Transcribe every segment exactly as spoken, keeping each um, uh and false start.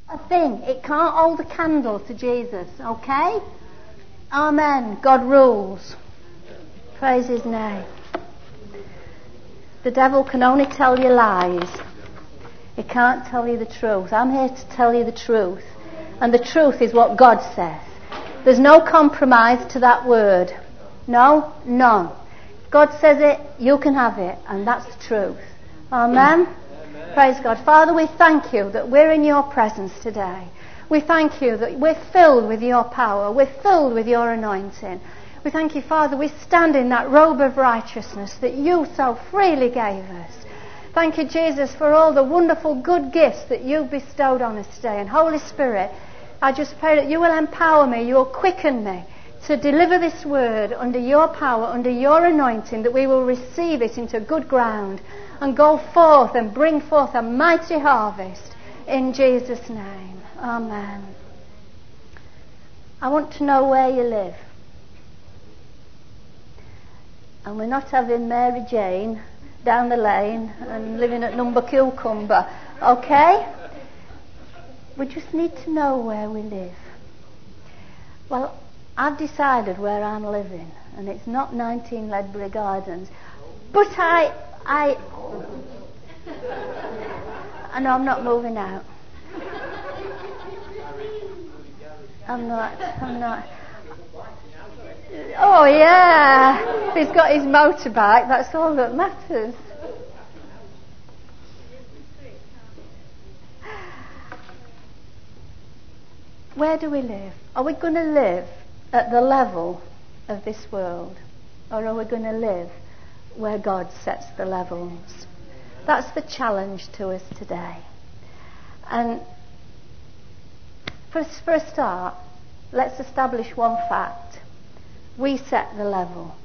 a thing. It can't hold a candle to Jesus, okay? Amen. God rules. Praise his name. The devil can only tell you lies. He can't tell you the truth. I'm here to tell you the truth. And the truth is what God says. There's no compromise to that word. No, none. If God says it, you can have it. And that's the truth. Amen? Amen. Praise God. Father, we thank you that we're in your presence today. We thank you that we're filled with your power. We're filled with your anointing. We thank you, Father, we stand in that robe of righteousness that you so freely gave us. Thank you, Jesus, for all the wonderful good gifts that you've bestowed on us today. And Holy Spirit, I just pray that you will empower me, you will quicken me to deliver this word under your power, under your anointing, that we will receive it into good ground and go forth and bring forth a mighty harvest in Jesus' name. Amen. I want to know where you live. And we're not having Mary Jane down the lane and living at number Cucumber. Okay? We just need to know where we live. Well, I've decided where I'm living, and it's not nineteen Ledbury Gardens. But I, I, I know I'm not moving out. I'm not, I'm not. Oh yeah, he's got his motorbike, that's all that matters. Where do we live? Are we going to live at the level of this world? Or are we going to live where God sets the levels? That's the challenge to us today. And for, for a start, let's establish one fact. We set the level.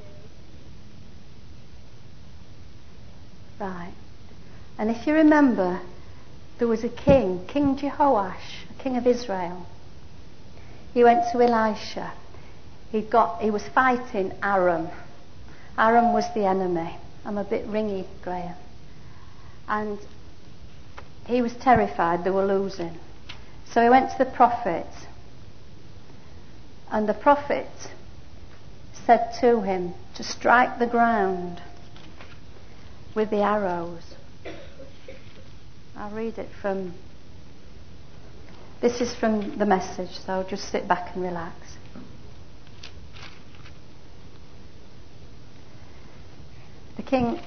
Right. And if you remember, there was a king, King Jehoash, a king of Israel. He went to Elisha. He got. He was fighting Aram. Aram was the enemy. I'm a bit ringy, Graham. And he was terrified they were losing. So he went to the prophet. And the prophet said to him to strike the ground with the arrows. I'll read it from... This is from the Message, so just sit back and relax. The king,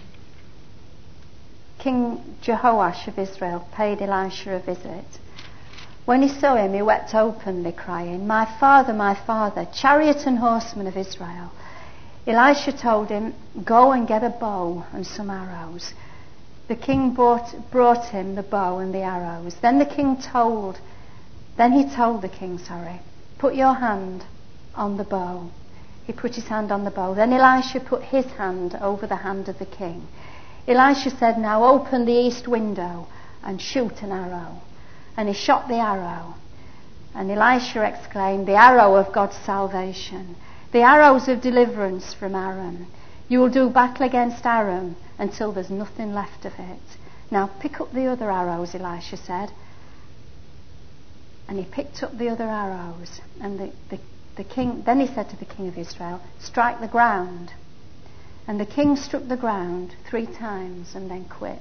King Jehoash of Israel paid Elisha a visit. When he saw him, he wept openly, crying, "My father, my father, chariot and horsemen of Israel." Elisha told him, "Go and get a bow and some arrows." The king brought, brought him the bow and the arrows. Then the king told, then he told the king, sorry, "Put your hand on the bow." He put his hand on the bow. Then Elisha put his hand over the hand of the king. Elisha said, "Now open the east window and shoot an arrow." And he shot the arrow. And Elisha exclaimed, "The arrow of God's salvation, the arrows of deliverance from Aram. You will do battle against Aram until there's nothing left of it. Now pick up the other arrows," Elisha said. And he picked up the other arrows. And the, the, the king, then he said to the king of Israel, "Strike the ground." And the king struck the ground three times and then quit.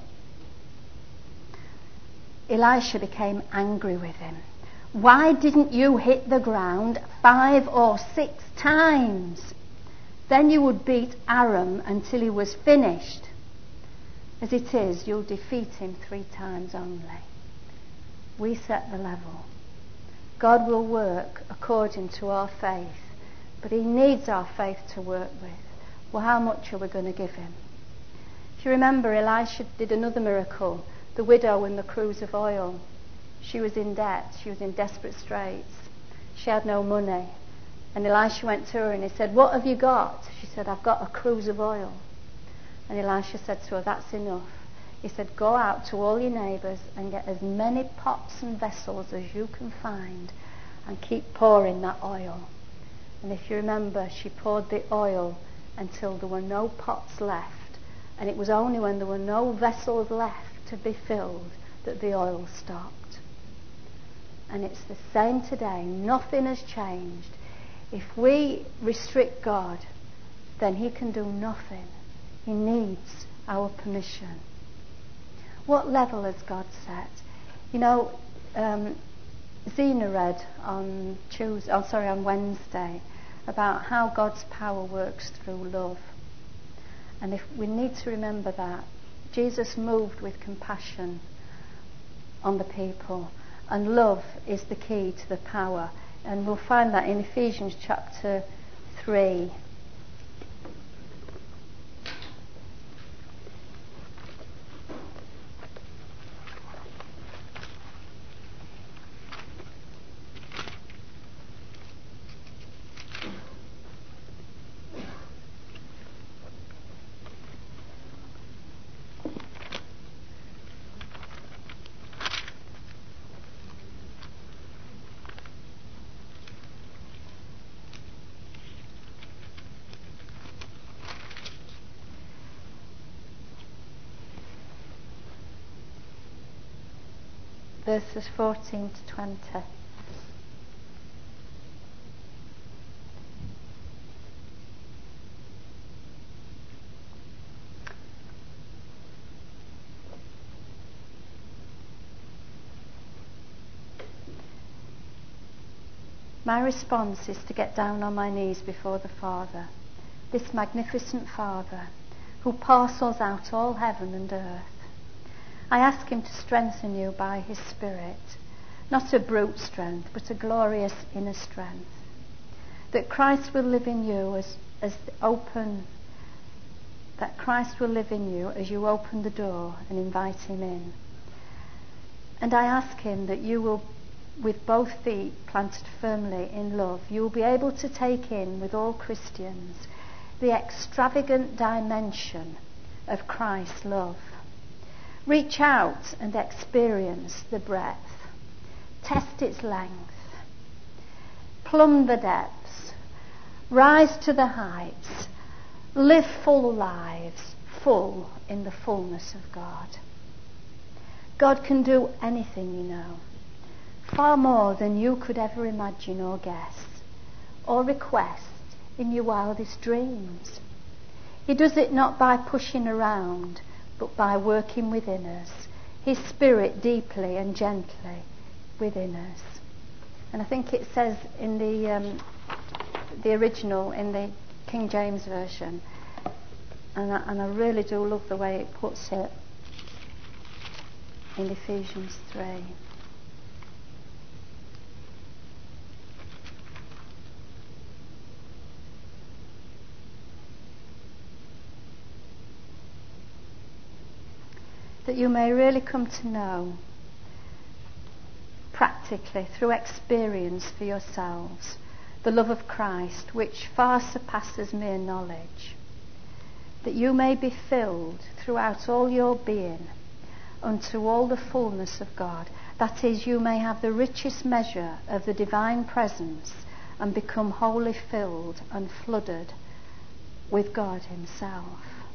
Elisha became angry with him. "Why didn't you hit the ground five or six times? Then you would beat Aram until he was finished. As it is, you'll defeat him three times only." We set the level. God will work according to our faith, but he needs our faith to work with. Well, how much are we going to give him? If you remember, Elisha did another miracle. The widow in the cruse of oil. She was in debt. She was in desperate straits. She had no money. And Elisha went to her and he said, "What have you got?" She said, "I've got a cruse of oil." And Elisha said to her, "That's enough." He said, "Go out to all your neighbours and get as many pots and vessels as you can find and keep pouring that oil." And if you remember, she poured the oil until there were no pots left. And it was only when there were no vessels left to be filled that the oil stopped. And it's the same today. Nothing has changed. If we restrict God, then he can do nothing. He needs our permission. What level has God set? You know, um, Zena read on Tuesday, oh, sorry, on Wednesday about how God's power works through love. And if we need to remember that Jesus moved with compassion on the people, and love is the key to the power. And we'll find that in Ephesians chapter three. Verses fourteen to twenty. My response is to get down on my knees before the Father, this magnificent Father who parcels out all heaven and earth. I ask him to strengthen you by his Spirit, not a brute strength, but a glorious inner strength, that Christ will live in you as, as open, that Christ will live in you as you open the door and invite him in. And I ask him that you will, with both feet planted firmly in love, you will be able to take in with all Christians the extravagant dimension of Christ's love. Reach out and experience the breadth. Test its length. Plumb the depths. Rise to the heights. Live full lives, full in the fullness of God. God can do anything, you know. Far more than you could ever imagine or guess, or request in your wildest dreams. He does it not by pushing around, but by working within us, his Spirit deeply and gently within us. And I think it says in the um, the original, in the King James Version, and I, and I really do love the way it puts it in Ephesians three. That you may really come to know practically through experience for yourselves the love of Christ, which far surpasses mere knowledge, that you may be filled throughout all your being unto all the fullness of God, that is, you may have the richest measure of the divine presence and become wholly filled and flooded with God himself.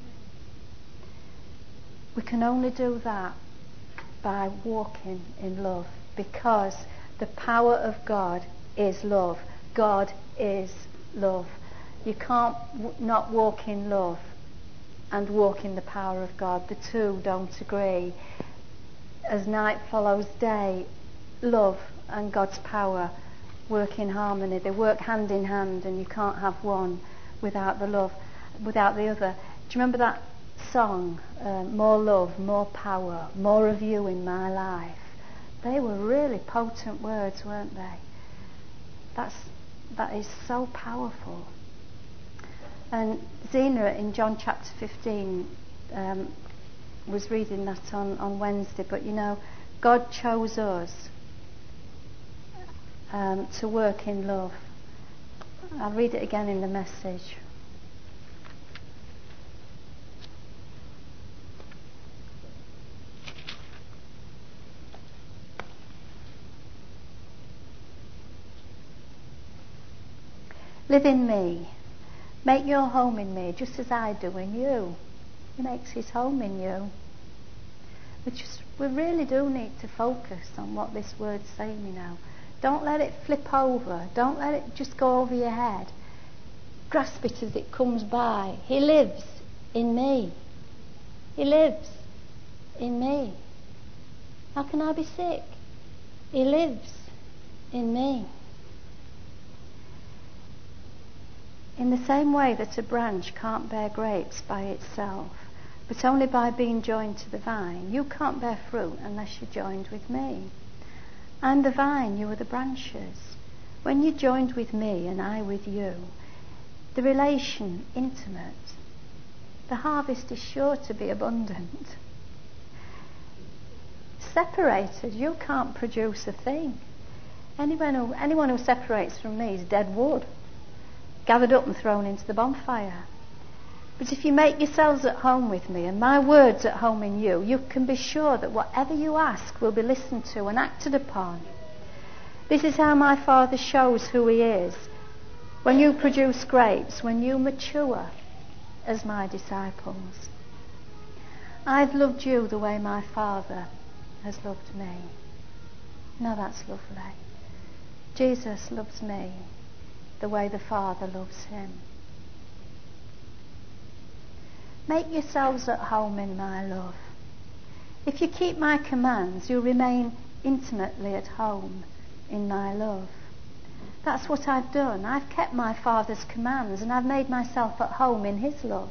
We can only do that by walking in love, because the power of God is love. God is love. You can't w- not walk in love and walk in the power of God. The two don't agree. As night follows day, love and God's power work in harmony. They work hand in hand, and you can't have one without the love, without the other. Do you remember that song, uh, More Love, More Power, More of You in My Life? They were really potent words, weren't they? That's, that is so powerful. And Zena in John chapter fifteen um, was reading that on, on Wednesday, but you know, God chose us um, to work in love. I'll read it again in the Message. Live in me. Make your home in me, just as I do in you. He makes his home in you. We just, we really do need to focus on what this word's saying, you know. Don't let it flip over. Don't let it just go over your head. Grasp it as it comes by. He lives in me. He lives in me. How can I be sick? He lives in me. In the same way that a branch can't bear grapes by itself, but only by being joined to the vine, you can't bear fruit unless you're joined with me. I'm the vine, you are the branches. When you're joined with me and I with you, the relation intimate, the harvest is sure to be abundant. Separated, you can't produce a thing. Anyone who, anyone who separates from me is dead wood, gathered up and thrown into the bonfire. But if you make yourselves at home with me and my words at home in you, you can be sure that whatever you ask will be listened to and acted upon. This is how my Father shows who he is. When you produce grapes, when you mature as my disciples. I've loved you the way my Father has loved me. Now that's lovely. Jesus loves me the way the Father loves him. Make yourselves at home in my love. If you keep my commands, you'll remain intimately at home in my love. That's what I've done. I've kept my Father's commands and I've made myself at home in his love.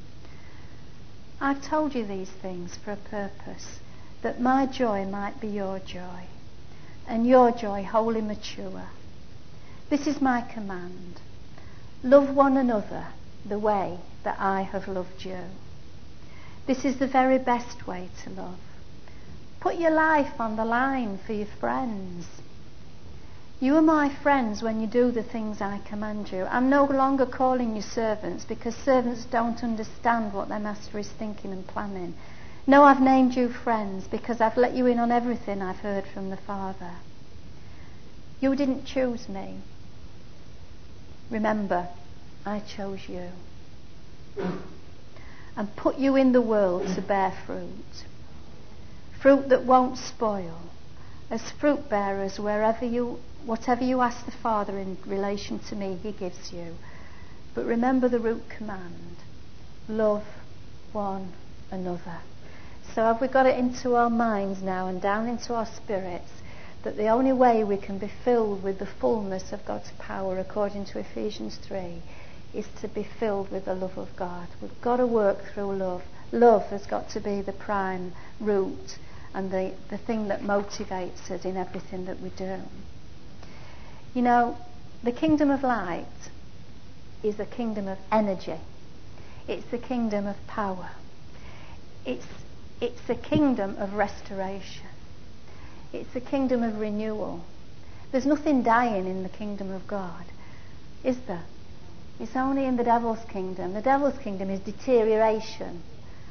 I've told you these things for a purpose, that my joy might be your joy, and your joy wholly mature. This is my command. Love one another the way that I have loved you. This is the very best way to love. Put your life on the line for your friends. You are my friends when you do the things I command you. I'm no longer calling you servants, because servants don't understand what their master is thinking and planning. No, I've named you friends because I've let you in on everything I've heard from the Father. You didn't choose me. Remember, I chose you and put you in the world to bear fruit. Fruit that won't spoil. As fruit bearers, wherever you, whatever you ask the Father in relation to me, he gives you. But remember the root command. Love one another. So have we got it into our minds now and down into our spirits that the only way we can be filled with the fullness of God's power, according to Ephesians three, is to be filled with the love of God. We've got to work through love. Love has got to be the prime root and the, the thing that motivates us in everything that we do. You know, the kingdom of light is a kingdom of energy. It's the kingdom of power. It's, it's a kingdom of restoration. It's a kingdom of renewal. There's nothing dying in the kingdom of God, is there? It's only in the devil's kingdom. The devil's kingdom is deterioration.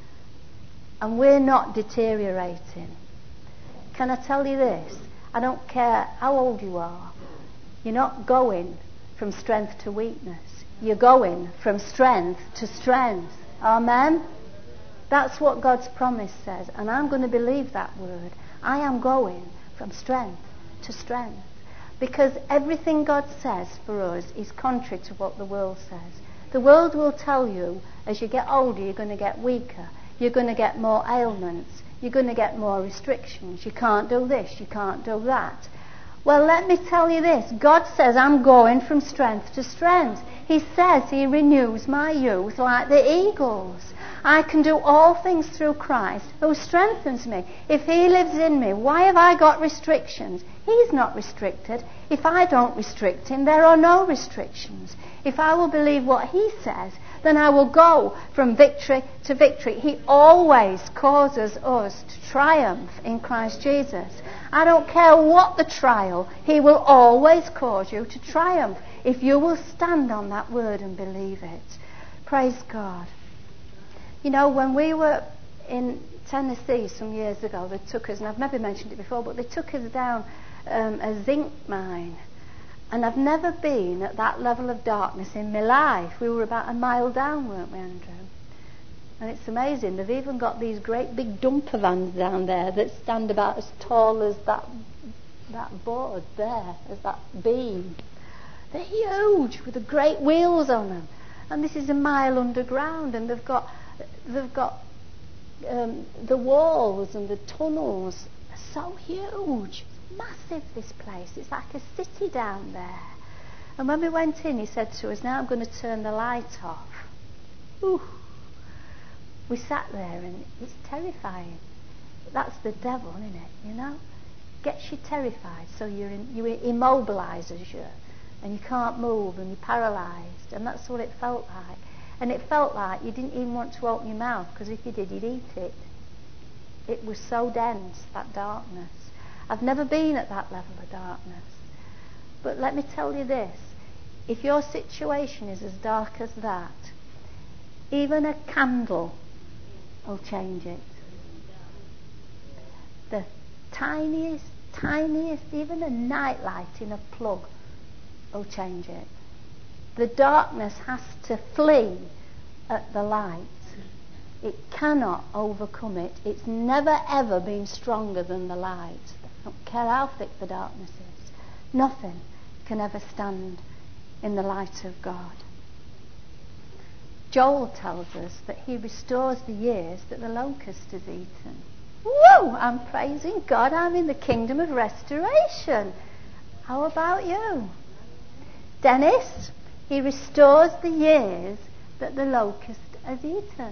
And we're not deteriorating. Can I tell you this? I don't care how old you are. You're not going from strength to weakness. You're going from strength to strength. Amen? That's what God's promise says. And I'm going to believe that word. I am going from strength to strength. Because everything God says for us is contrary to what the world says. The world will tell you, as you get older, you're going to get weaker. You're going to get more ailments. You're going to get more restrictions. You can't do this. You can't do that. Well, let me tell you this. God says I'm going from strength to strength. He says he renews my youth like the eagles. I can do all things through Christ who strengthens me. If he lives in me, why have I got restrictions? He's not restricted. If I don't restrict him, there are no restrictions. If I will believe what he says, then I will go from victory to victory. He always causes us to triumph in Christ Jesus. I don't care what the trial, he will always cause you to triumph if you will stand on that word and believe it. Praise God. You know, when we were in Tennessee some years ago, they took us, and I've maybe mentioned it before, but they took us down um, a zinc mine. And I've never been at that level of darkness in my life. We were about a mile down, weren't we, Andrew? And it's amazing, they've even got these great big dumper vans down there that stand about as tall as that that board there, as that beam. They're huge, with the great wheels on them. And this is a mile underground, and they've got they've got um, the walls and the tunnels are so huge. It's massive, this place. It's like a city down there. And when we went in, he said to us, now I'm going to turn the light off. Ooh. We sat there, and it's terrifying. That's the devil, isn't it? You know? Gets you terrified, so you're in, you immobilises you, and you can't move, and you're paralysed. And that's what it felt like. And it felt like you didn't even want to open your mouth, because if you did, you'd eat it. It was so dense, that darkness. I've never been at that level of darkness. But let me tell you this. If your situation is as dark as that, even a candle will change it. The tiniest, tiniest, even a night light in a plug will change it. The darkness has to flee at the light. It cannot overcome it. It's never ever been stronger than the light. I don't care how thick the darkness is. Nothing can ever stand in the light of God. Joel tells us that he restores the years that the locust has eaten. Whoa! I'm praising God. I'm in the kingdom of restoration. How about you? Dennis, he restores the years that the locust has eaten.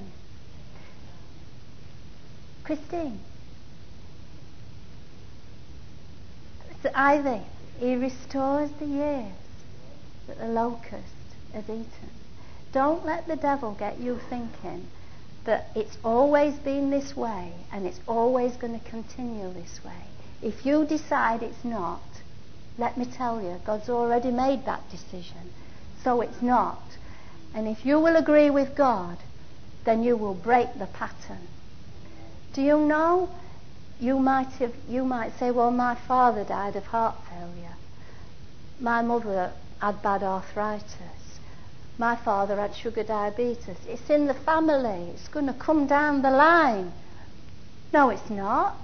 Christine. So Ivy, he restores the years that the locust has eaten. Don't let the devil get you thinking that it's always been this way and it's always going to continue this way. If you decide it's not, let me tell you, God's already made that decision. So it's not. And if you will agree with God, then you will break the pattern. Do you know? You might have, you might say, well, my father died of heart failure. My mother had bad arthritis. My father had sugar diabetes. It's in the family. It's going to come down the line. No, it's not.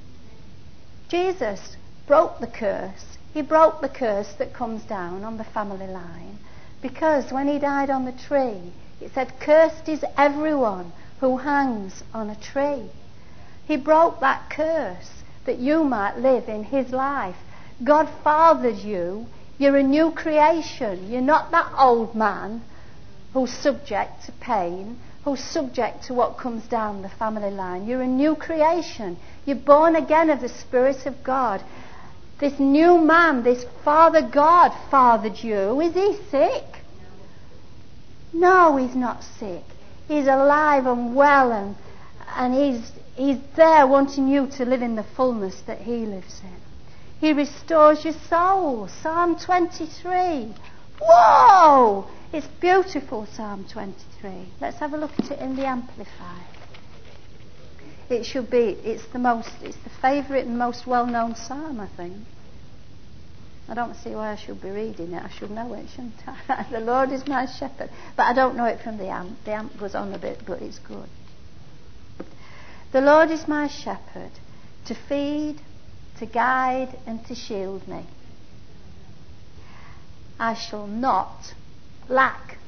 Jesus broke the curse. He broke the curse that comes down on the family line, because when he died on the tree, it said, cursed is everyone who hangs on a tree. He broke that curse that you might live in his life. God fathered you. You're a new creation. You're not that old man who's subject to pain, who's subject to what comes down the family line. You're a new creation. You're born again of the Spirit of God. This new man, this Father God fathered you. Is he sick? No, he's not sick. He's alive and well, and, and he's, he's there wanting you to live in the fullness that he lives in. He restores your soul. Psalm twenty-three. Whoa! It's beautiful, Psalm twenty-three. Let's have a look at it in the Amplified. It should be, it's the most, it's the favourite and most well-known psalm, I think. I don't see why I should be reading it. I should know it, shouldn't I? The Lord is my shepherd. But I don't know it from the amp. The amp goes on a bit, but it's good. The Lord is my shepherd, to feed, to guide, and to shield me. I shall not lack.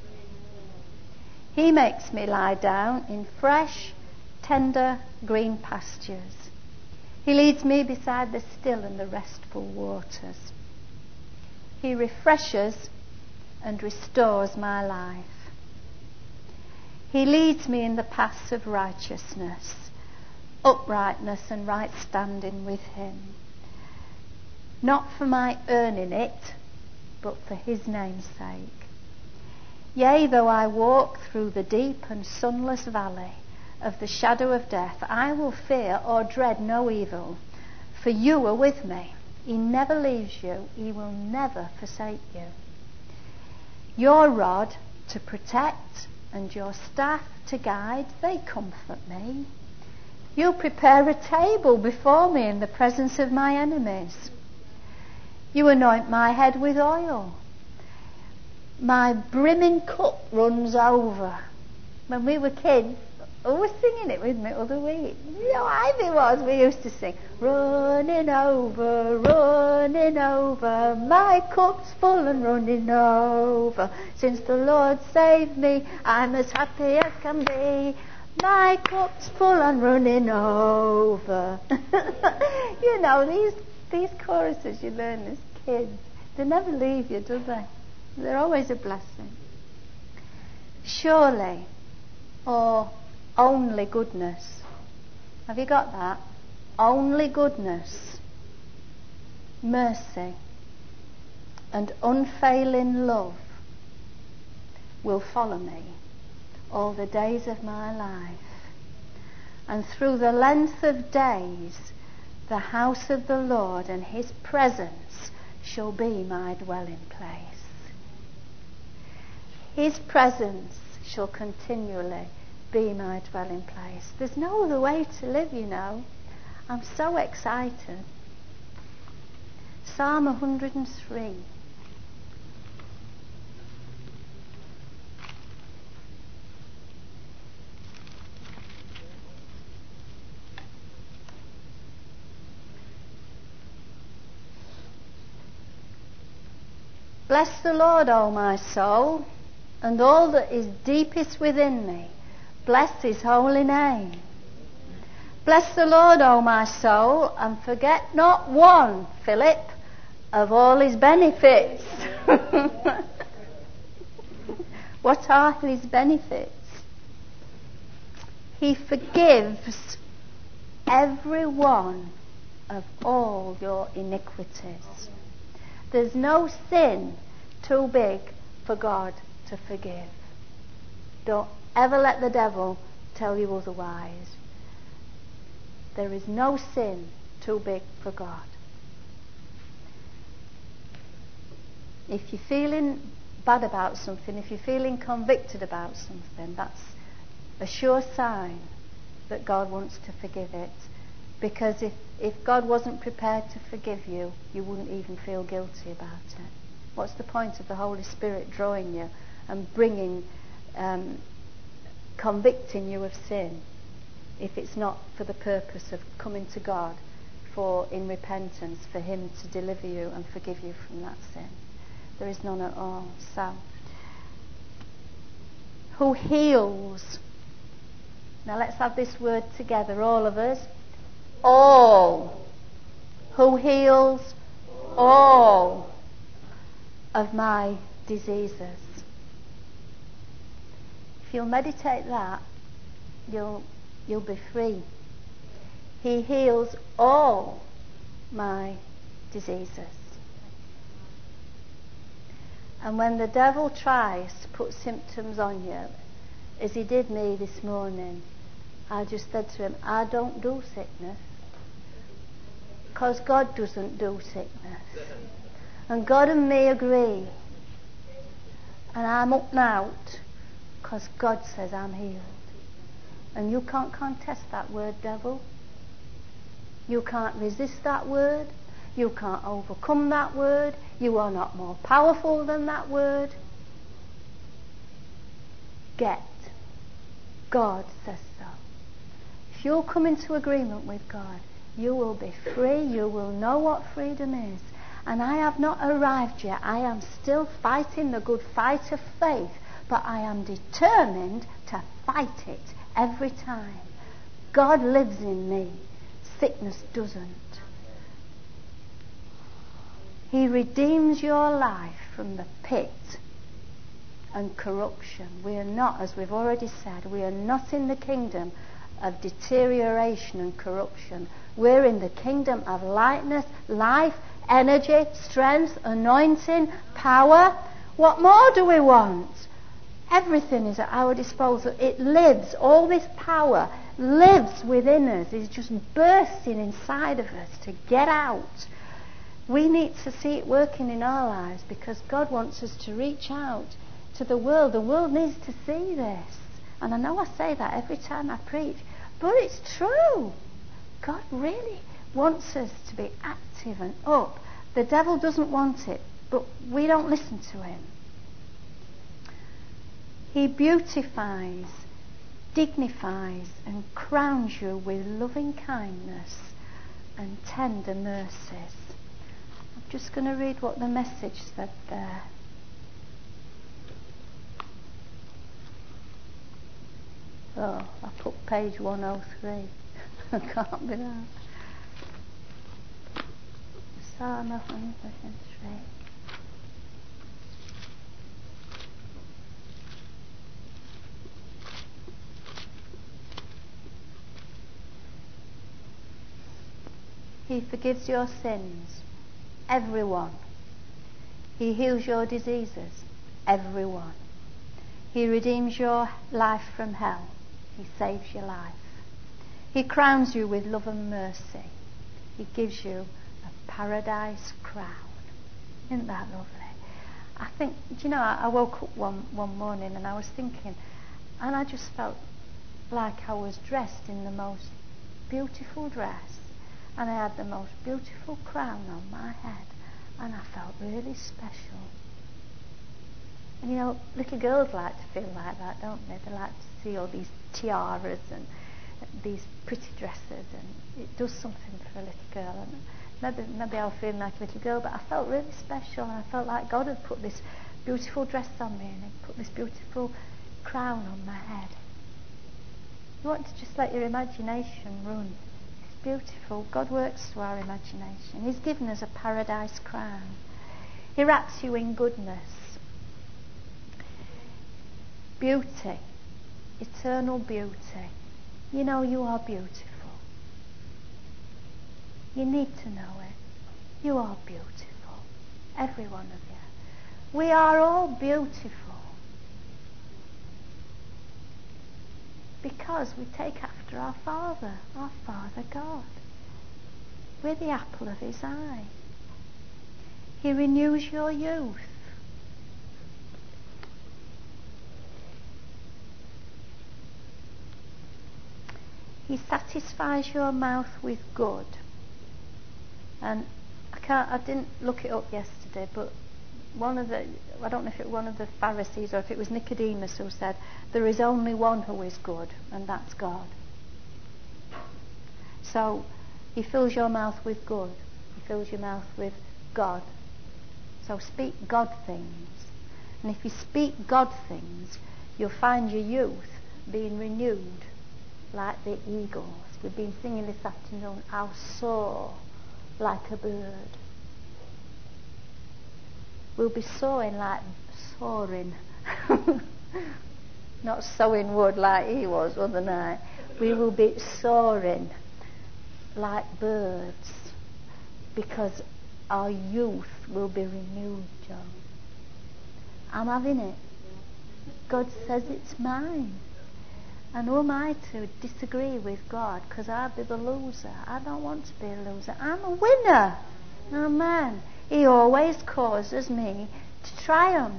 He makes me lie down in fresh, tender, green pastures. He leads me beside the still and the restful waters. He refreshes and restores my life. He leads me in the paths of righteousness, uprightness and right standing with him. Not for my earning it, but for his name's sake. Yea, though I walk through the deep and sunless valley of the shadow of death, I will fear or dread no evil, for you are with me. He never leaves you. He will never forsake you. Your rod to protect and your staff to guide, they comfort me. You prepare a table before me in the presence of my enemies. You anoint my head with oil. My brimming cup runs over. When we were kids, Who was singing it with me the other week? You know, Ivy was. We used to sing, running over, running over, my cup's full and running over. Since the Lord saved me, I'm as happy as can be. My cup's full and running over. You know, these these choruses you learn as kids, they never leave you, do they? They're always a blessing. Surely, or only goodness. Have you got that? Only goodness, mercy, and unfailing love will follow me all the days of my life. And through the length of days, the house of the Lord and his presence shall be my dwelling place. His presence shall continually be my dwelling place. There's no other way to live, you know. I'm so excited. Psalm one hundred three. Bless the Lord, O my soul, and all that is deepest within me. Bless his holy name. Bless the Lord, O my soul, and forget not one, Philip, of all his benefits. What are his benefits? He forgives every one of all your iniquities. There's no sin too big for God to forgive. Don't ever let the devil tell you otherwise. There is no sin too big for God. If you're feeling bad about something, if you're feeling convicted about something, that's a sure sign that God wants to forgive it. Because if, if God wasn't prepared to forgive you, you wouldn't even feel guilty about it. What's the point of the Holy Spirit drawing you and bringing, um, convicting you of sin, if it's not for the purpose of coming to God for in repentance, for him to deliver you and forgive you from that sin? There is none at all. So, who heals? Now let's have this word together, all of us. All. Who heals all of my diseases. If you'll meditate that, you'll you'll be free. He heals all my diseases. And when the devil tries to put symptoms on you, as he did me this morning, I just said to him, I don't do sickness. Because God doesn't do sickness. And God and me agree. And I'm up and out because God says I'm healed. And you can't contest that word, devil. You can't resist that word. You can't overcome that word. You are not more powerful than that word. Get. God says so. If you'll come into agreement with God, you will be free. You will know what freedom is. And I have not arrived yet. I am still fighting the good fight of faith. But I am determined to fight it every time. God lives in me. Sickness doesn't. He redeems your life from the pit and corruption. We are not, as we've already said, we are not in the kingdom of deterioration and corruption. We're in the kingdom of lightness, life, energy, strength, anointing, power. What more do we want? Everything is at our disposal. It lives. All this power lives within us. It's just bursting inside of us to get out. We need to see it working in our lives because God wants us to reach out to the world. The world needs to see this. And I know I say that every time I preach, but it's true. God really wants us to be active and up. The devil doesn't want it, but we don't listen to him. He beautifies dignifies and crowns you with loving kindness and tender mercies. I'm just going to read what the Message said there. Oh, I put page one oh three. I can't be that. Psalm one hundred three. He forgives your sins, everyone. He heals your diseases, everyone. He redeems your life from hell. He saves your life. He crowns you with love and mercy. He gives you a paradise crown. Isn't that lovely? I think, do you know, I, I woke up one, one morning and I was thinking, and I just felt like I was dressed in the most beautiful dress, and I had the most beautiful crown on my head, and I felt really special. And you know, little girls like to feel like that, don't they? They like to see all these tiaras and these pretty dresses, and it does something for a little girl. And maybe, maybe I was feeling like a little girl, but I felt really special, and I felt like God had put this beautiful dress on me, and He'd put this beautiful crown on my head. You want to just let your imagination run. It's beautiful. God works through our imagination. He's given us a paradise crown. He wraps you in goodness, beauty, eternal beauty. You know you are beautiful. You need to know it. You are beautiful. Every one of you. We are all beautiful. Because we take after our Father, our Father God. We're the apple of His eye. He renews your youth. He satisfies your mouth with good. And I can't, I didn't look it up yesterday, but one of the, I don't know if it was one of the Pharisees or if it was Nicodemus who said, there is only one who is good, and that's God. So He fills your mouth with good. He fills your mouth with God. So speak God things. And if you speak God things, you'll find your youth being renewed like the eagles. We've been singing this afternoon, I'll soar like a bird. We'll be soaring like soaring. Not sowing wood like he was other night. We will be soaring like birds because our youth will be renewed, John. I'm having it. God says it's mine. And who am I to disagree with God? Because I'll be the loser. I don't want to be a loser. I'm a winner. Amen. He always causes me to triumph.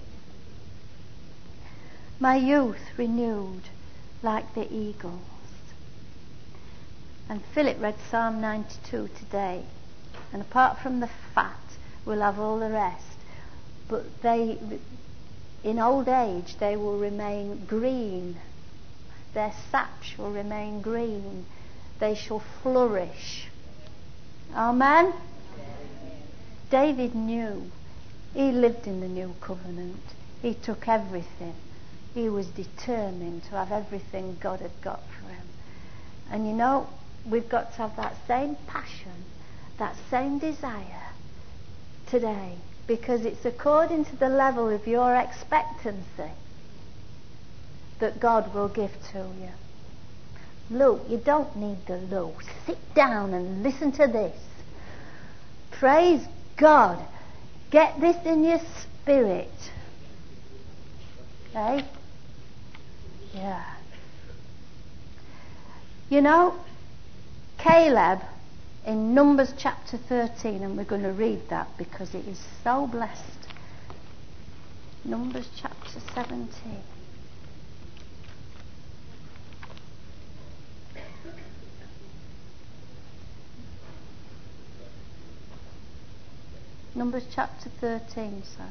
My youth renewed like the eagles. And Philip read Psalm ninety-two today. And apart from the fat, we'll have all the rest. But they, in old age, they will remain green. Their sap shall remain green. They shall flourish. Amen? David knew. He lived in the new covenant. He took everything. He was determined to have everything God had got for him. And you know, we've got to have that same passion, that same desire today, because it's according to the level of your expectancy that God will give to you. Luke, you don't need the Luke. Sit down and listen to this. Praise God. Get this in your spirit. Okay? Yeah. You know, Caleb in Numbers chapter thirteen, and we're going to read that because it is so blessed. Numbers chapter seventeen. Numbers chapter thirteen, sorry.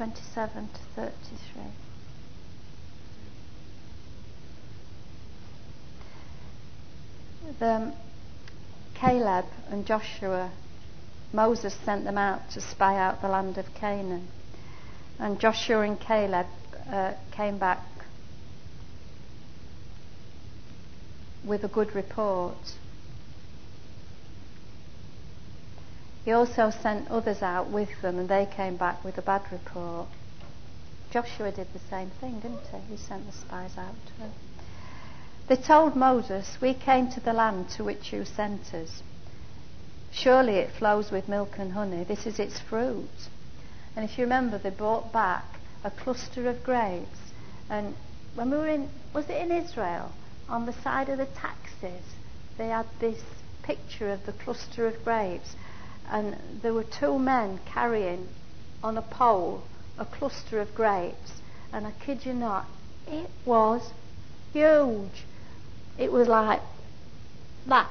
twenty-seven to thirty-three. The, Caleb and Joshua, Moses sent them out to spy out the land of Canaan. And Joshua and Caleb uh, came back with a good report. He also sent others out with them, and they came back with a bad report. Joshua did the same thing, didn't he? He sent the spies out too. They told Moses, "We came to the land to which you sent us. Surely it flows with milk and honey. This is its fruit." And if you remember, they brought back a cluster of grapes. And when we were in, was it in Israel? On the side of the taxis, they had this picture of the cluster of grapes. And there were two men carrying on a pole a cluster of grapes. And I kid you not, it was huge. It was like that.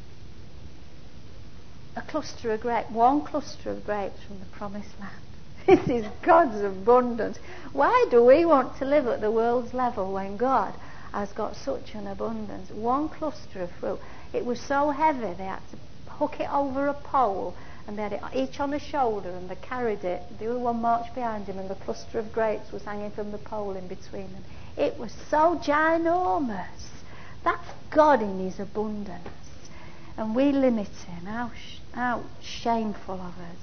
A cluster of grapes, one cluster of grapes from the promised land. This is God's abundance. Why do we want to live at the world's level when God has got such an abundance? One cluster of fruit. It was so heavy they had to hook it over a pole, and they had it each on a shoulder, and they carried it. The other one marched behind him, and the cluster of grapes was hanging from the pole in between them. It was so ginormous. That's God in his abundance. And we limit him. How, sh- how shameful of us.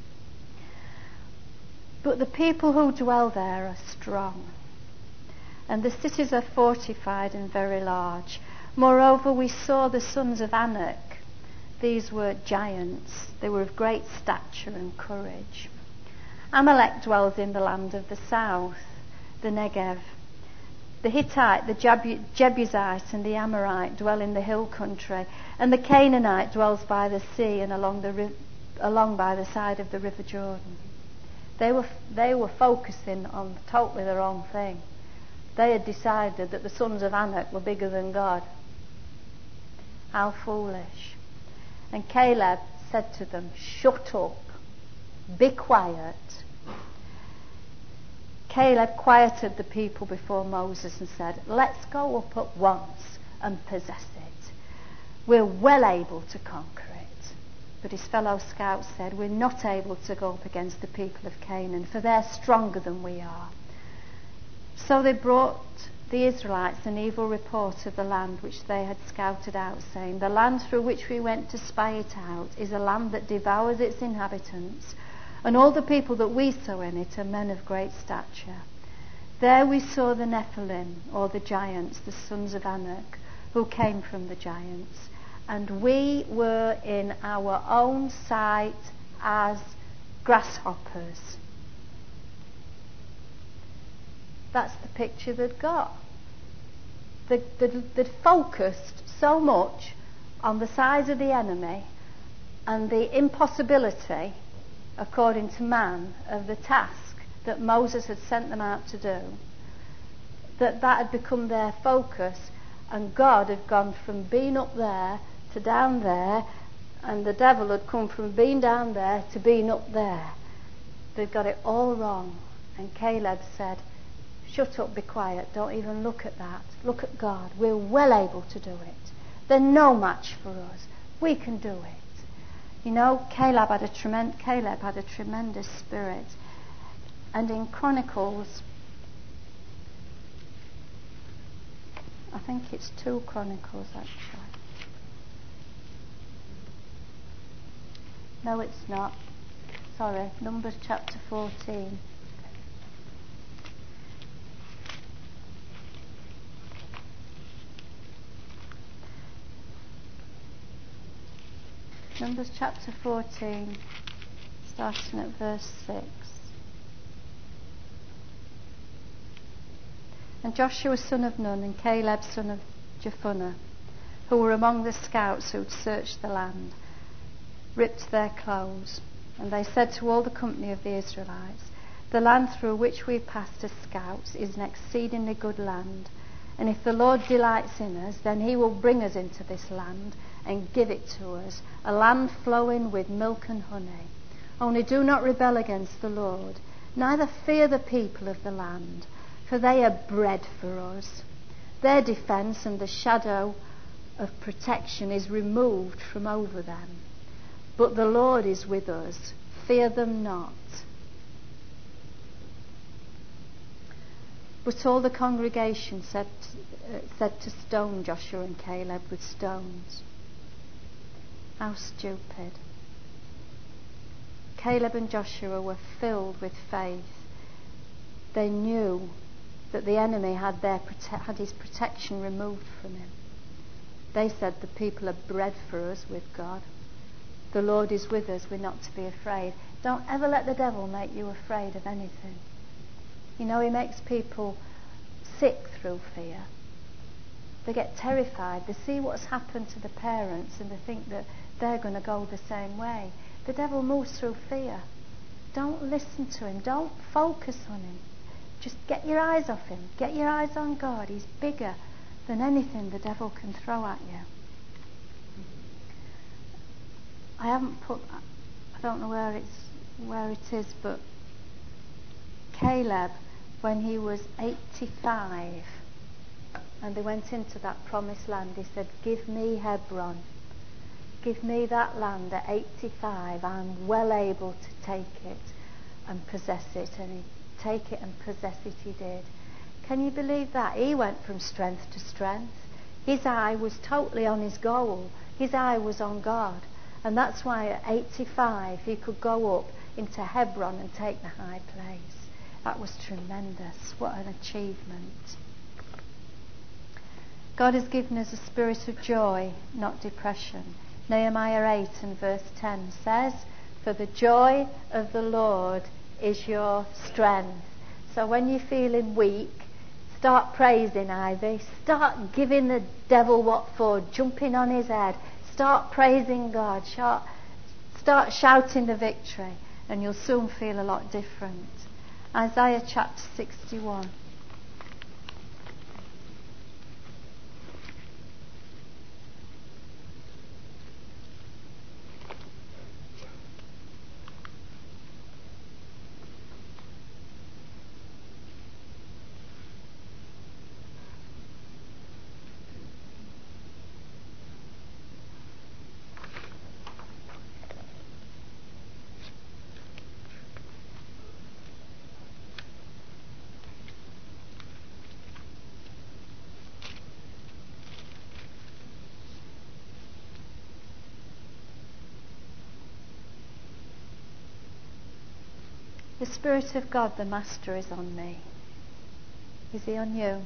But the people who dwell there are strong. And the cities are fortified and very large. Moreover, we saw the sons of Anak. These were giants. They were of great stature and courage. Amalek dwells in the land of the south, the Negev. The Hittite, the Jebu- Jebusite and the Amorite dwell in the hill country, and the Canaanite dwells by the sea and along the ri- along by the side of the river Jordan. They were they were focusing on totally the wrong thing. They had decided that the sons of Anak were bigger than God. How foolish. And Caleb said to them, "Shut up, be quiet." Caleb quieted the people before Moses and said, "Let's go up at once and possess it. We're well able to conquer it." But his fellow scouts said, "We're not able to go up against the people of Canaan, for they're stronger than we are." So they brought the Israelites an evil report of the land which they had scouted out, saying, "The land through which we went to spy it out is a land that devours its inhabitants, and all the people that we saw in it are men of great stature. There we saw the Nephilim, or the giants, the sons of Anak, who came from the giants, and we were in our own sight as grasshoppers." That's the picture they'd got. They'd, they'd, they'd focused so much on the size of the enemy and the impossibility, according to man, of the task that Moses had sent them out to do, that that had become their focus, and God had gone from being up there to down there, and the devil had come from being down there to being up there. They'd got it all wrong. And Caleb said, "Shut up, be quiet, don't even look at that. Look at God. We're well able to do it. They're no match for us. We can do it." You know, Caleb had a tremendous Caleb had a tremendous spirit. And in Chronicles, I think it's two Chronicles actually. No, it's not. Sorry, Numbers chapter fourteen. Numbers chapter fourteen, starting at verse six. "And Joshua son of Nun and Caleb son of Jephunneh, who were among the scouts who had searched the land, ripped their clothes. And they said to all the company of the Israelites, 'The land through which we passed as scouts is an exceedingly good land. And if the Lord delights in us, then he will bring us into this land and give it to us, a land flowing with milk and honey. Only do not rebel against the Lord, Neither fear the people of the land, for they are bread for us. Their defence and the shadow of protection is removed from over them. But the Lord is with us. Fear them not. But all the congregation said, uh, said to stone Joshua and Caleb with stones. How stupid. Caleb and Joshua were filled with faith. They knew that the enemy had, their prote- had his protection removed from him. They said, the people are bread for us with God. The Lord is with us, we're not to be afraid. Don't ever let the devil make you afraid of anything. You know, he makes people sick through fear. They get terrified. They see what's happened to the parents and they think that they're going to go the same way. The devil moves through fear. Don't listen to him. Don't focus on him. Just get your eyes off him. Get your eyes on God. He's bigger than anything the devil can throw at you. I haven't put, I don't know where it's where it is, but Caleb, when he was eighty-five and they went into that promised land, he said, give me Hebron. Give me that land at eighty-five. I'm well able to take it and possess it. And he take it and possess it he did. Can you believe that? He went from strength to strength. His eye was totally on his goal. His eye was on God. And that's why at eighty-five he could go up into Hebron and take the high place. That was tremendous. What an achievement. God has given us a spirit of joy, not depression. Nehemiah eight and verse ten says, for the joy of the Lord is your strength. So when you're feeling weak, start praising, Ivy. Start giving the devil what for, jumping on his head. Start praising God. Start, start shouting the victory, and you'll soon feel a lot different. Isaiah chapter sixty-one. The Spirit of God, the Master, is on me. Is he on you?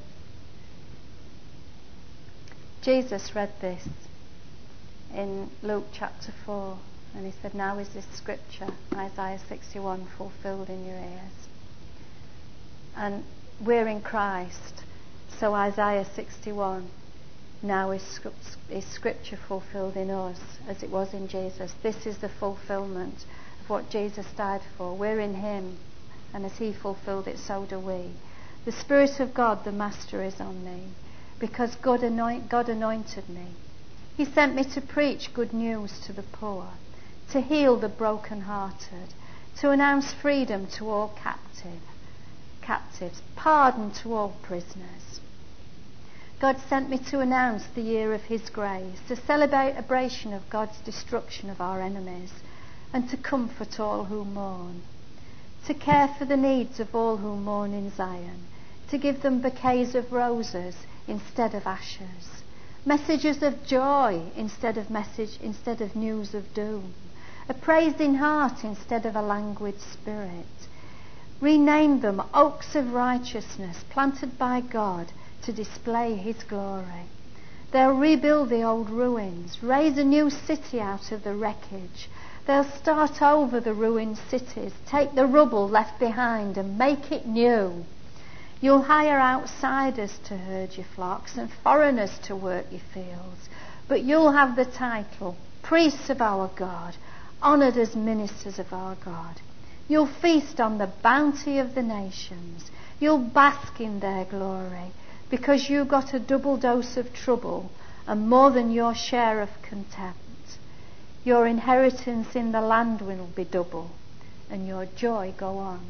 Jesus read this in Luke chapter four, and he said, now is this scripture, Isaiah sixty-one, fulfilled in your ears. And we're in Christ, so Isaiah sixty-one now is, is scripture fulfilled in us as it was in Jesus. This is the fulfillment of what Jesus died for. We're in him, and as he fulfilled it, so do we. The Spirit of God, the Master, is on me, because God, anoint, God anointed me. He sent me to preach good news to the poor, to heal the brokenhearted, to announce freedom to all captive, captives, pardon to all prisoners. God sent me to announce the year of his grace, to celebrate celebration of God's destruction of our enemies, and to comfort all who mourn, to care for the needs of all who mourn in Zion, to give them bouquets of roses instead of ashes, messages of joy instead of message instead of news of doom, a praising heart instead of a languid spirit. Rename them oaks of righteousness planted by God to display his glory. They'll rebuild the old ruins, raise a new city out of the wreckage. They'll start over the ruined cities, take the rubble left behind and make it new. You'll hire outsiders to herd your flocks and foreigners to work your fields, but you'll have the title, priests of our God, honoured as ministers of our God. You'll feast on the bounty of the nations. You'll bask in their glory, because you got a double dose of trouble and more than your share of contempt. Your inheritance in the land will be double, and your joy go on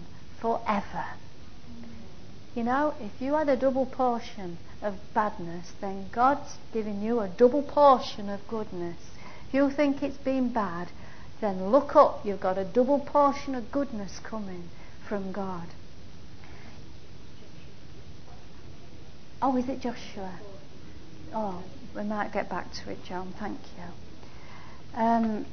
forever. You know, if you had a double portion of badness, then God's giving you a double portion of goodness. If you think it's been bad, then look up. You've got a double portion of goodness coming from God. Oh, is it Joshua? Oh, we might get back to it, John. Thank you. Um,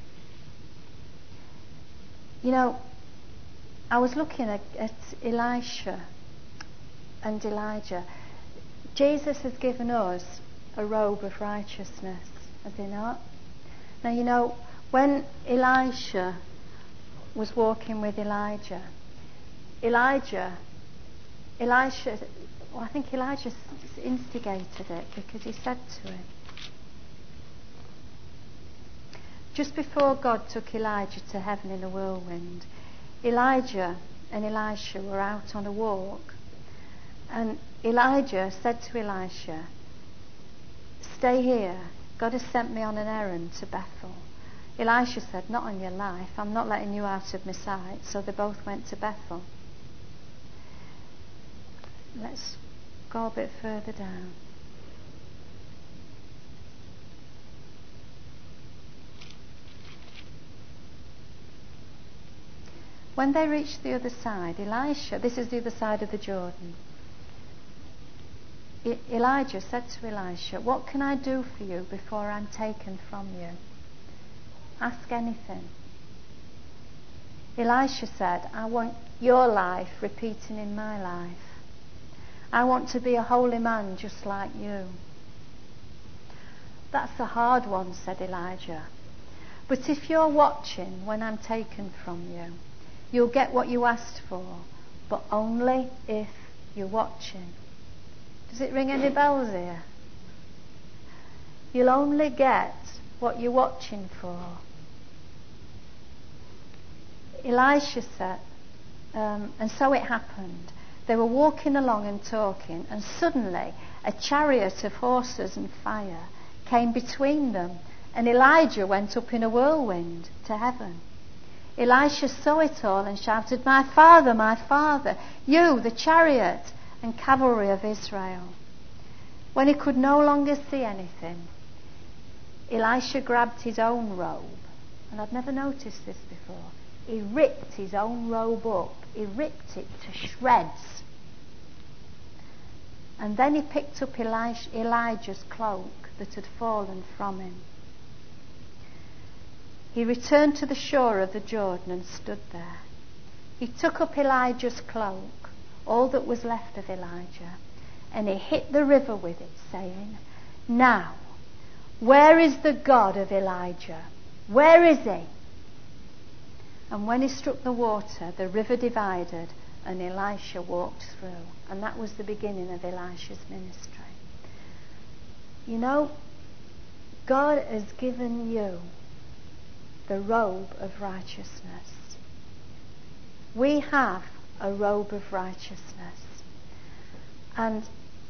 you know, I was looking at, at Elisha and Elijah. Jesus has given us a robe of righteousness, has he not? Now, you know, when Elisha was walking with Elijah, Elijah, Elisha, well, I think Elijah instigated it because he said to him, just before God took Elijah to heaven in a whirlwind, Elijah and Elisha were out on a walk. And Elijah said to Elisha, stay here. God has sent me on an errand to Bethel. Elisha said, not on your life. I'm not letting you out of my sight. So they both went to Bethel. Let's go a bit further down. When they reached the other side, Elisha, this is the other side of the Jordan, E- Elijah said to Elisha, what can I do for you before I'm taken from you? Ask anything. Elisha said, I want your life repeating in my life. I want to be a holy man just like you. That's a hard one, said Elijah. But if you're watching when I'm taken from you, you'll get what you asked for, but only if you're watching. Does it ring any bells here? You'll only get what you're watching for. Elisha said, um, and so it happened. They were walking along and talking, and suddenly a chariot of horses and fire came between them, and Elijah went up in a whirlwind to heaven. Elisha saw it all and shouted, my father, my father, you, the chariot and cavalry of Israel. When he could no longer see anything, Elisha grabbed his own robe, and I'd never noticed this before. He ripped his own robe up. He ripped it to shreds. And then he picked up Elisha, Elijah's cloak that had fallen from him. He returned to the shore of the Jordan and stood there. He took up Elijah's cloak, all that was left of Elijah, and he hit the river with it, saying, now, where is the God of Elijah? Where is he? And when he struck the water, the river divided, and Elisha walked through. And that was the beginning of Elisha's ministry. You know, God has given you the robe of righteousness. We have a robe of righteousness. And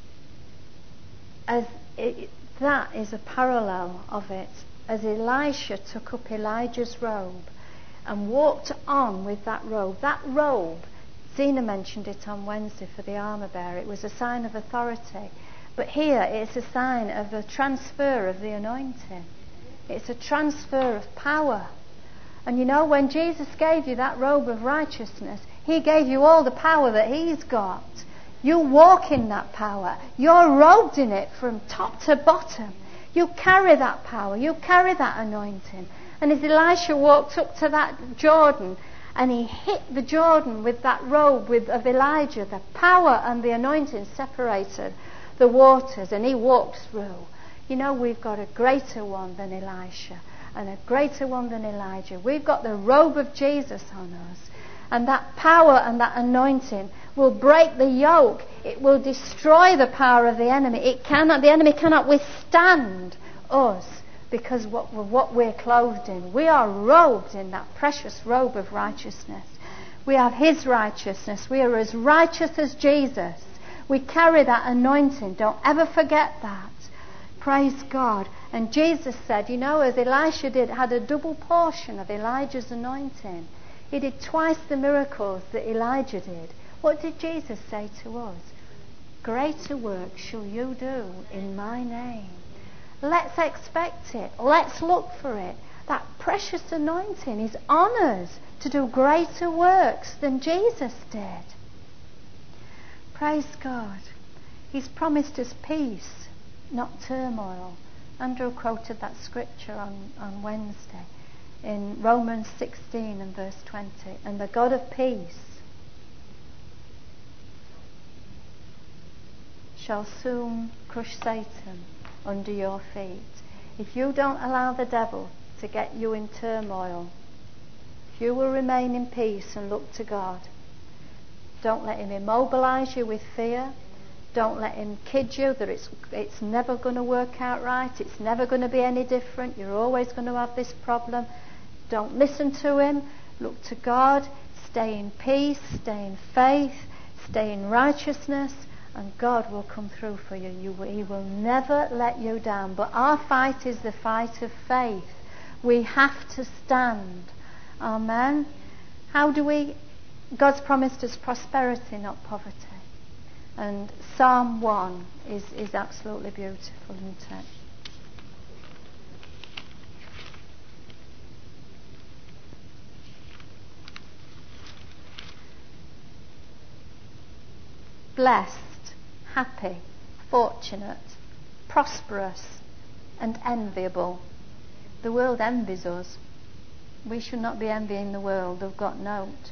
as it, that is a parallel of it. As Elisha took up Elijah's robe and walked on with that robe, that robe, Zena mentioned it on Wednesday for the armour bearer, it was a sign of authority. But here it's a sign of a transfer of the anointing. It's a transfer of power. And you know, when Jesus gave you that robe of righteousness, he gave you all the power that he's got. You walk in that power. You're robed in it from top to bottom. You carry that power. You carry that anointing. And as Elisha walked up to that Jordan and he hit the Jordan with that robe with, of Elijah, the power and the anointing separated the waters and he walked through. You know, we've got a greater one than Elisha and a greater one than Elijah. We've got the robe of Jesus on us. And that power and that anointing will break the yoke. It will destroy the power of the enemy. It cannot, the enemy cannot withstand us because what, what we're clothed in. We are robed in that precious robe of righteousness. We have his righteousness. We are as righteous as Jesus. We carry that anointing. Don't ever forget that. Praise God. And Jesus said, you know, as Elisha did, had a double portion of Elijah's anointing. He did twice the miracles that Elijah did. What did Jesus say to us? Greater work shall you do in my name. Let's expect it. Let's look for it. That precious anointing is on us to do greater works than Jesus did. Praise God. He's promised us peace, not turmoil. Andrew quoted that scripture on, on Wednesday in Romans sixteen and verse twenty. And the God of peace shall soon crush Satan under your feet. If you don't allow the devil to get you in turmoil, if you will remain in peace and look to God, don't let him immobilize you with fear. Don't let him kid you that it's it's never going to work out right. It's never going to be any different. You're always going to have this problem. Don't listen to him. Look to God. Stay in peace. Stay in faith. Stay in righteousness. And God will come through for you. you. He will never let you down. But our fight is the fight of faith. We have to stand. Amen. How do we... God's promised us prosperity, not poverty. And Psalm one is, is absolutely beautiful, isn't it? Blessed, happy, fortunate, prosperous, and enviable. The world envies us. We should not be envying the world. They've got note.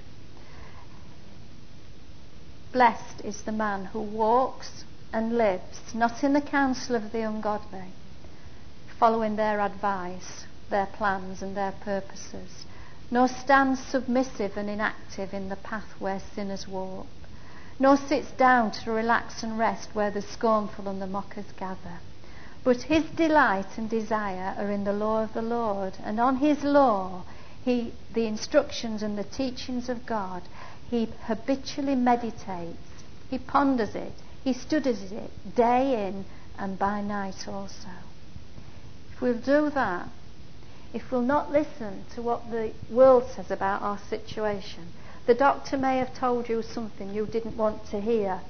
Blessed is the man who walks and lives not in the counsel of the ungodly, following their advice, their plans and their purposes, nor stands submissive and inactive in the path where sinners walk, nor sits down to relax and rest where the scornful and the mockers gather. But his delight and desire are in the law of the Lord, and on his law, he, the instructions and the teachings of God, he habitually meditates, he ponders it, he studies it day in and by night also. If we'll do that, if we'll not listen to what the world says about our situation, the doctor may have told you something you didn't want to hear.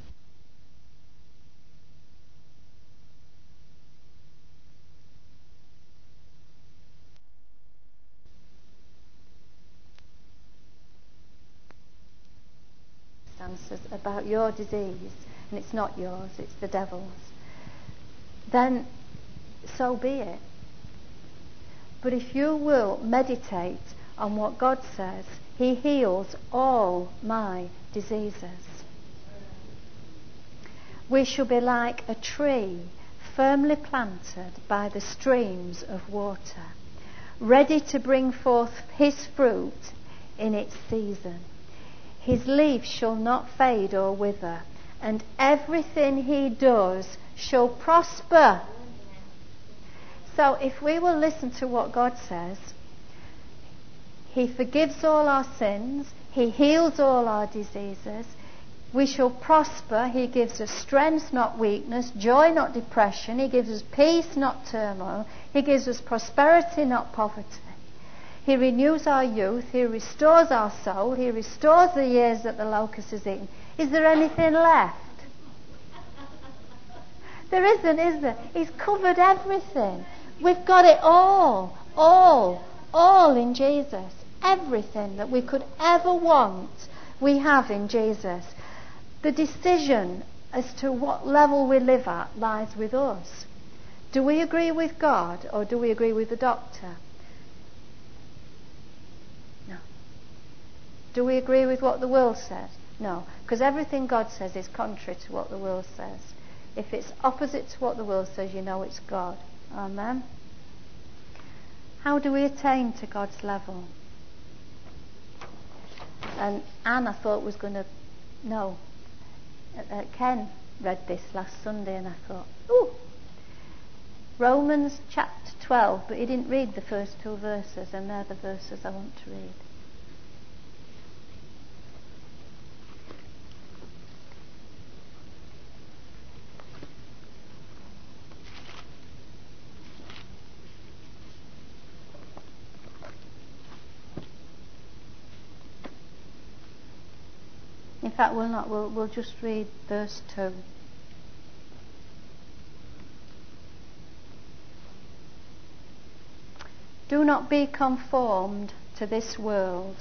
About your disease, and it's not yours, it's the devil's, then so be it. But if you will meditate on what God says, he heals all my diseases. We shall be like a tree firmly planted by the streams of water, ready to bring forth his fruit in its season. His leaf shall not fade or wither, and everything he does shall prosper. So if we will listen to what God says, he forgives all our sins, he heals all our diseases, we shall prosper, he gives us strength, not weakness, joy, not depression, he gives us peace, not turmoil, he gives us prosperity, not poverty. He renews our youth. He restores our soul. He restores the years that the locust has eaten. Is there anything left? There isn't, is there? He's covered everything. We've got it all. All. All in Jesus. Everything that we could ever want, we have in Jesus. The decision as to what level we live at lies with us. Do we agree with God or do we agree with the doctor? Do we agree with what the world says? No, because everything God says is contrary to what the world says. If it's opposite to what the world says, you know it's God. Amen? How do we attain to God's level? And Anne, I thought, was going to know. Uh, Ken read this last Sunday, and I thought, ooh! Romans chapter twelve, but he didn't read the first two verses, and they're the verses I want to read. fact, we'll not. We'll, we'll just read verse two. Do not be conformed to this world,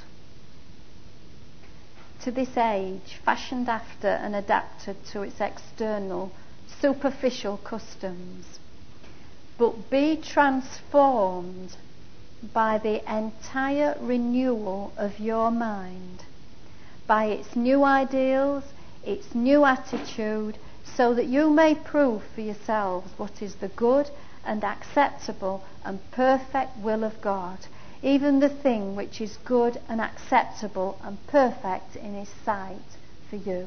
to this age, fashioned after and adapted to its external, superficial customs, but be transformed by the entire renewal of your mind, by its new ideals, its new attitude, so that you may prove for yourselves what is the good and acceptable and perfect will of God, even the thing which is good and acceptable and perfect in His sight for you.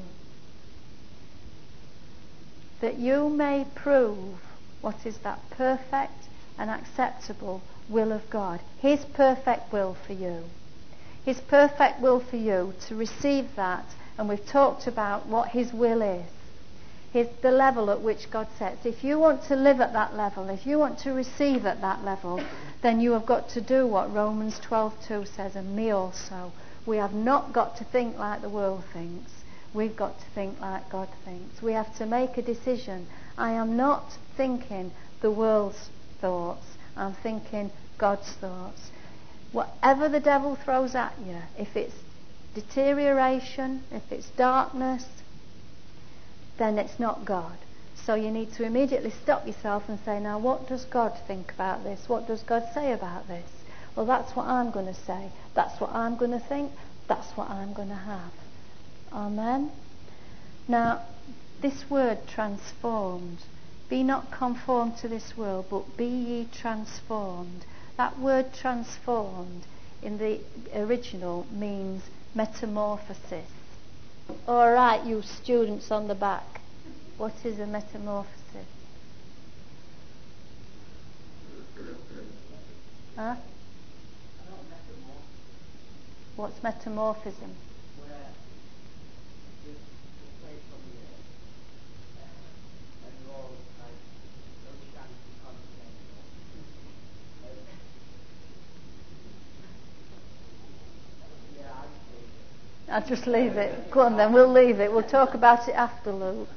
That you may prove what is that perfect and acceptable will of God. His perfect will for you. His perfect will for you, to receive that, and we've talked about what His will is. His, the level at which God sets. If you want to live at that level, if you want to receive at that level, then you have got to do what Romans twelve two says, and me also. We have not got to think like the world thinks. We've got to think like God thinks. We have to make a decision. I am not thinking the world's thoughts. I'm thinking God's thoughts. Whatever the devil throws at you, if it's deterioration, if it's darkness, then it's not God. So you need to immediately stop yourself and say, now what does God think about this? What does God say about this? Well, that's what I'm going to say. That's what I'm going to think. That's what I'm going to have. Amen? Now, this word transformed, be not conformed to this world, but be ye transformed. That word transformed in the original means metamorphosis. All right, you students on the back, what is a metamorphosis? Huh? What's metamorphism? I'll just leave it. Go on then, we'll leave it. We'll talk about it after, Luke.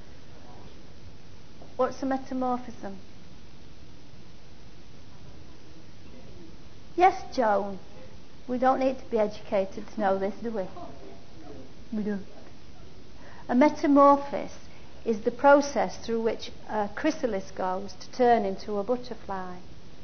What's a metamorphism? Yes, Joan. We don't need to be educated to know this, do we? We do. A metamorphosis is the process through which a chrysalis goes to turn into a butterfly.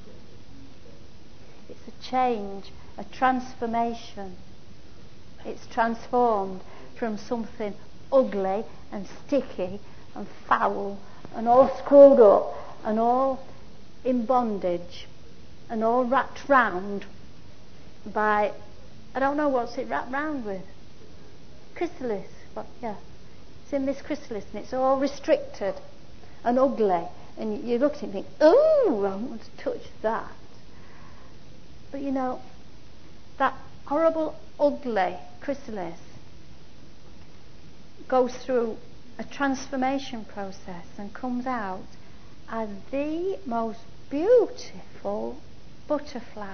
It's a change, a transformation. It's transformed from something ugly and sticky and foul and all screwed up and all in bondage and all wrapped round by, I don't know what's it wrapped round with. Chrysalis. But yeah. It's in this chrysalis and it's all restricted and ugly. And you look at it and think, ooh, I don't want to touch that. But you know, that horrible, ugly chrysalis goes through a transformation process and comes out as the most beautiful butterfly.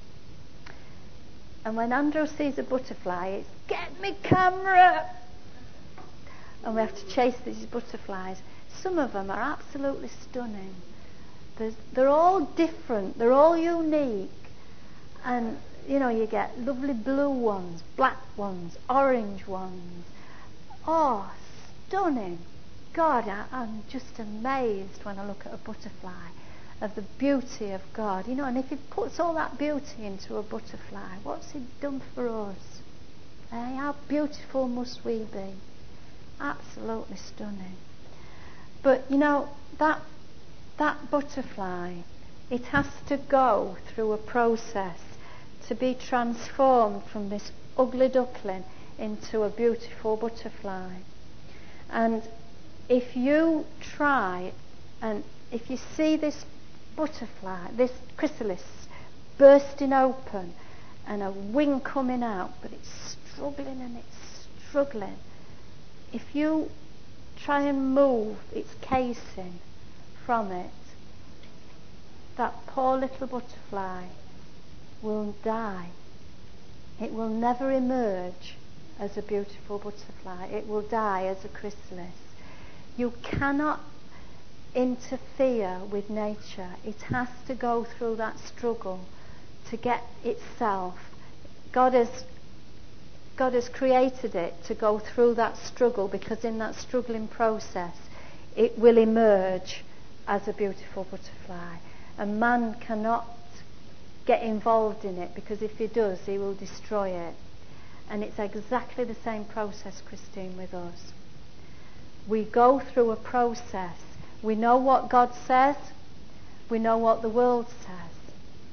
And when Andrew sees a butterfly, it's, get me camera! And we have to chase these butterflies. Some of them are absolutely stunning. There's, they're all different, they're all unique. And you know, you get lovely blue ones, black ones, orange ones. Oh, stunning. God, I, I'm just amazed when I look at a butterfly of the beauty of God. You know, and if He puts all that beauty into a butterfly, what's He done for us? Eh? How beautiful must we be? Absolutely stunning. But, you know, that that butterfly, it has to go through a process to be transformed from this ugly duckling into a beautiful butterfly. And if you try, and if you see this butterfly, this chrysalis bursting open and a wing coming out, but it's struggling and it's struggling, if you try and move its casing from it, that poor little butterfly will die. It will never emerge as a beautiful butterfly. It will die as a chrysalis. You cannot interfere with nature. It has to go through that struggle to get itself. God has God has created it to go through that struggle, because in that struggling process it will emerge as a beautiful butterfly. And man cannot get involved in it, because if he does, he will destroy it. And it's exactly the same process, Christine, with us. We go through a process. We know what God says. We know what the world says.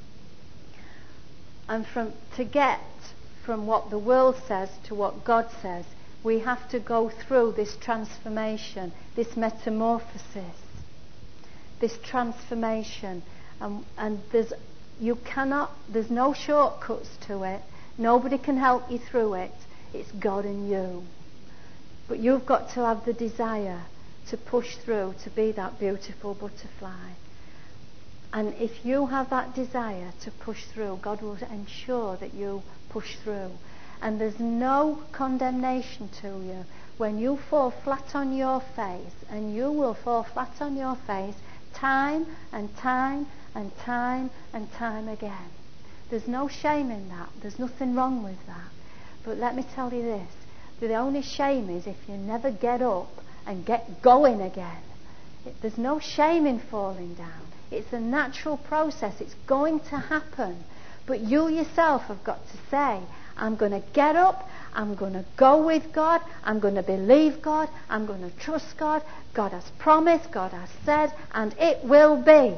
And from to get from what the world says to what God says, we have to go through this transformation, this metamorphosis, this transformation. And, and there's you cannot, there's no shortcuts to it. Nobody can help you through it. It's God and you. But you've got to have the desire to push through, to be that beautiful butterfly. And if you have that desire to push through, God will ensure that you push through. And there's no condemnation to you when you fall flat on your face, and you will fall flat on your face time and time and time and time again. There's no shame in that. There's nothing wrong with that. But let me tell you this. The only shame is if you never get up and get going again. It, there's no shame in falling down. It's a natural process. It's going to happen. But you yourself have got to say, I'm going to get up, I'm going to go with God, I'm going to believe God, I'm going to trust God. God has promised, God has said, and it will be.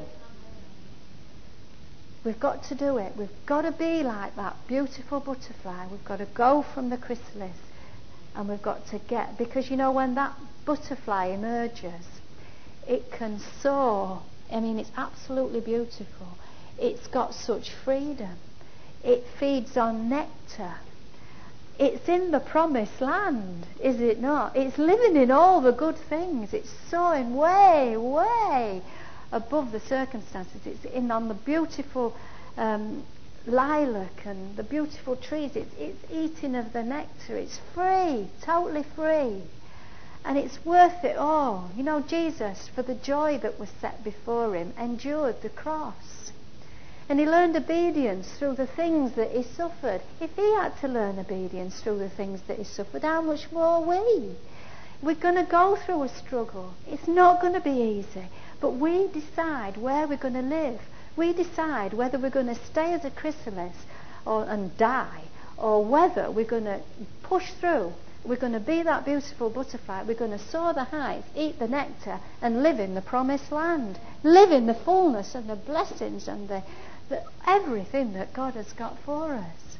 We've got to do it. We've got to be like that beautiful butterfly. We've got to go from the chrysalis, and we've got to get, because you know, when that butterfly emerges, it can soar. I mean, it's absolutely beautiful. It's got such freedom. It feeds on nectar. It's in the promised land, is it not? It's living in all the good things. It's soaring way, way above the circumstances. It's in on the beautiful um, lilac and the beautiful trees. It's, it's eating of the nectar. It's free, totally free. And it's worth it all. You know, Jesus, for the joy that was set before him, endured the cross. And he learned obedience through the things that he suffered. If he had to learn obedience through the things that he suffered, how much more we? We're going to go through a struggle. It's not going to be easy. But we decide where we're going to live. We decide whether we're going to stay as a chrysalis or, and die, or whether we're going to push through. We're going to be that beautiful butterfly. We're going to soar the heights, eat the nectar, and live in the promised land. Live in the fullness and the blessings and the, the everything that God has got for us.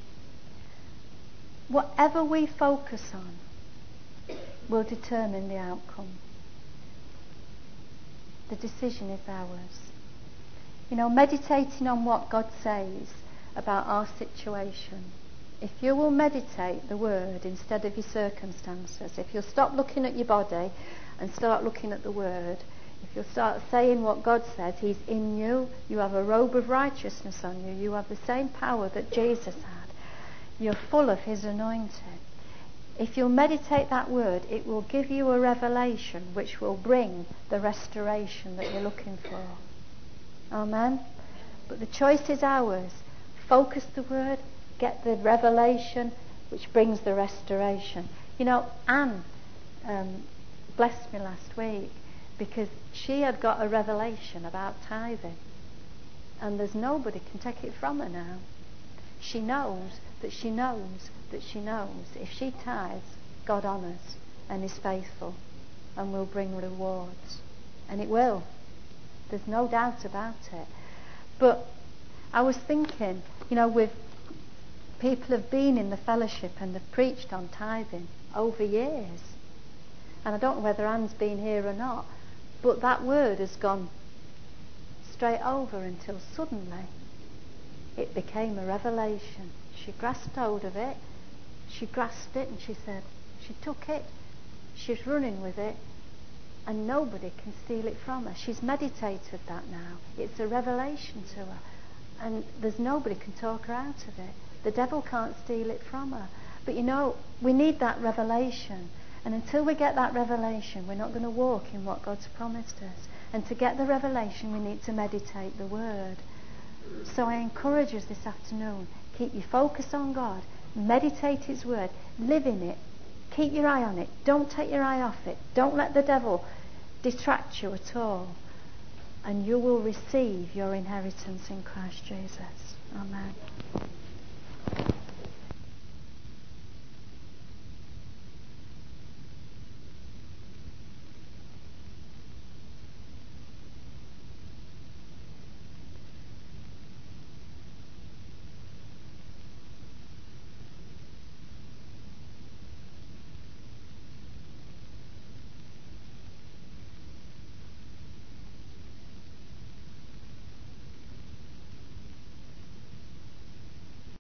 Whatever we focus on will determine the outcome. The decision is ours. You know, meditating on what God says about our situation. If you will meditate the word instead of your circumstances, if you'll stop looking at your body and start looking at the word, if you'll start saying what God says, he's in you, you have a robe of righteousness on you, you have the same power that Jesus had, you're full of his anointing. If you'll meditate that word, it will give you a revelation which will bring the restoration that you're looking for. Amen? But the choice is ours. Focus the word, get the revelation which brings the restoration. You know, Anne um, blessed me last week because she had got a revelation about tithing. And there's nobody can take it from her now. She knows that she knows that she knows if she tithes, God honours and is faithful and will bring rewards. And it will. There's no doubt about it. But I was thinking, you know, with people have been in the fellowship and they've preached on tithing over years. And I don't know whether Anne's been here or not, but that word has gone straight over until suddenly it became a revelation. She grasped hold of it, she grasped it and she said, she took it, she's running with it, and nobody can steal it from her. She's meditated that now. It's a revelation to her. And there's nobody can talk her out of it. The devil can't steal it from her. But you know, we need that revelation. And until we get that revelation, we're not going to walk in what God's promised us. And to get the revelation, we need to meditate the Word. So I encourage us this afternoon, keep your focus on God, meditate His Word, live in it, keep your eye on it, don't take your eye off it, don't let the devil detract you at all, and you will receive your inheritance in Christ Jesus. Amen.